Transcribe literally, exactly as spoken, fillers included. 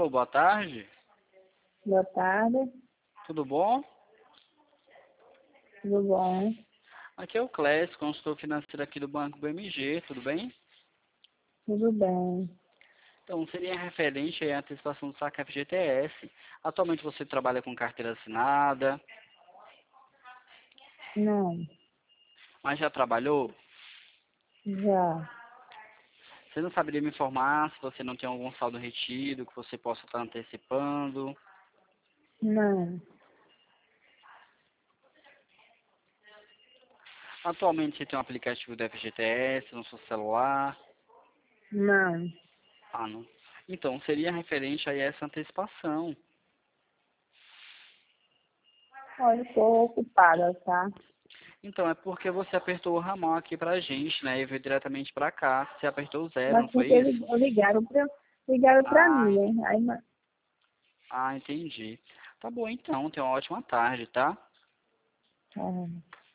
Alô, boa tarde. Boa tarde, Tudo bom? tudo bom? Aqui é o Clécio, consultor financeiro aqui do Banco B M G, tudo bem? Tudo bem. Então, seria referente aí à antecipação do saque F G T S. Atualmente você trabalha com carteira assinada, Não, mas já trabalhou? já. Você não saberia me informar se você não tem algum saldo retido, que você possa estar antecipando? Não, Atualmente você tem um aplicativo do F G T S no seu celular? não. Ah, não. Então, seria referente a essa antecipação. Olha, estou ocupada, tá? Então, é porque você apertou o ramal aqui pra gente, né? E veio diretamente pra cá. Você apertou o zero, Mas não foi porque isso? lig- ligaram pra, ligaram pra Ah, mim, né? Aí, ma- ah, entendi. Tá bom então, tenha uma ótima tarde, tá? é.